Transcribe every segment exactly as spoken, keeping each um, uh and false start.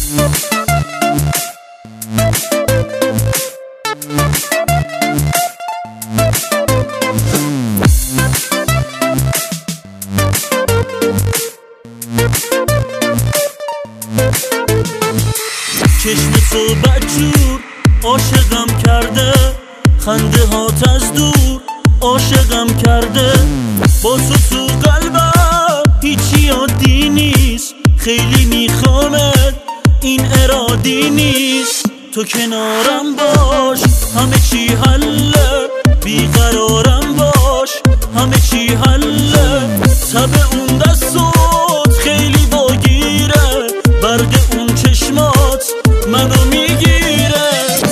چشم تو بدجور عاشقم کرده، خنده هات از دور عاشقم کرده. با تو تو قلبم هیچی عادی نیست، خیلی میخوامت این ارادی نیست. تو کنارم باش همه چی حله، بیقرارم باش همه چی حله. تب اون دستات خیلی باگیره، برق اون چشمات منو میگیره.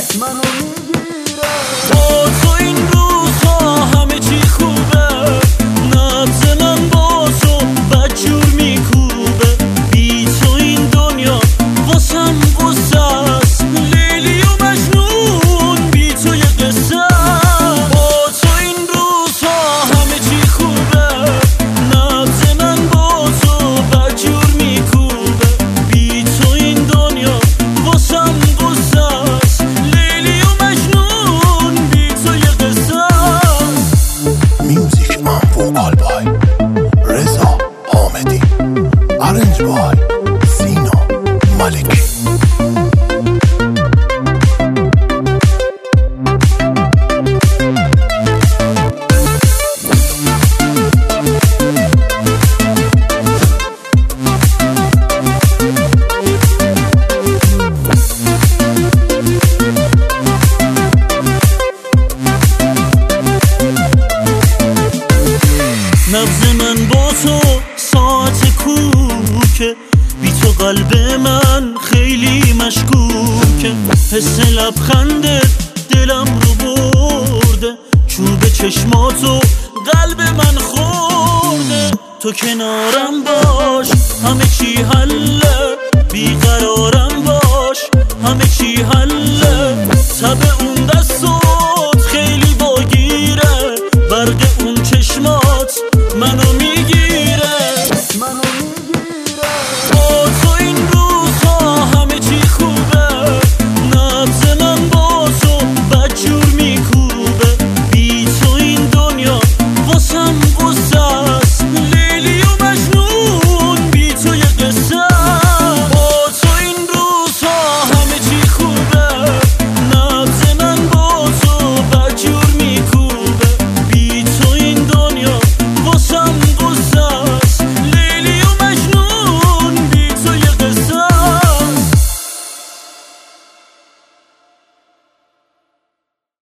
با تو این روزها همه چی خوبه، نبض من با تو بدجور میکوبه. بی تو این دنیا واسم غصه است، لیلی و مجنون بی تو یه قصه. با تو این روزها همه چی خوبه، نبض من با تو بدجور میکوبه. بی تو این دنیا واسم غصه است، لیلی و مجنون بی تو یه قصه. Music and vocal by Reza Hamedi, arranged by Sina Malik. نبض من با تو ساعت کوکه، بی تو قلب من خیلی مشکوکه. حس لبخندت دلم رو برده، چوب چشماتو قلب من خورده. تو کنارم باش همه چی حله، بیقرارم باش همه چی حله. تب